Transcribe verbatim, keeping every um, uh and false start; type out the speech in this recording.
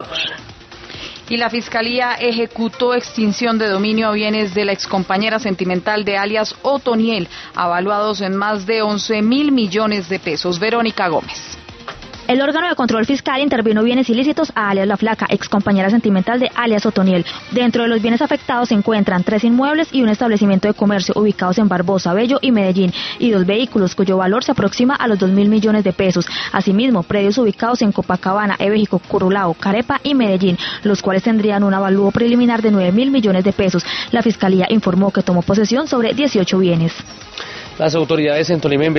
Y la Fiscalía ejecutó extinción de dominio a bienes de la excompañera sentimental de alias Otoniel, avaluados en más de once mil millones de pesos. Verónica Gómez. El órgano de control fiscal intervino bienes ilícitos a alias La Flaca, ex compañera sentimental de alias Otoniel. Dentro de los bienes afectados se encuentran tres inmuebles y un establecimiento de comercio ubicados en Barbosa, Bello y Medellín, y dos vehículos cuyo valor se aproxima a los dos mil millones de pesos. Asimismo, predios ubicados en Copacabana, Evejico, Curulao, Carepa y Medellín, los cuales tendrían un avalúo preliminar de nueve mil millones de pesos. La Fiscalía informó que tomó posesión sobre dieciocho bienes. Las autoridades en Tolima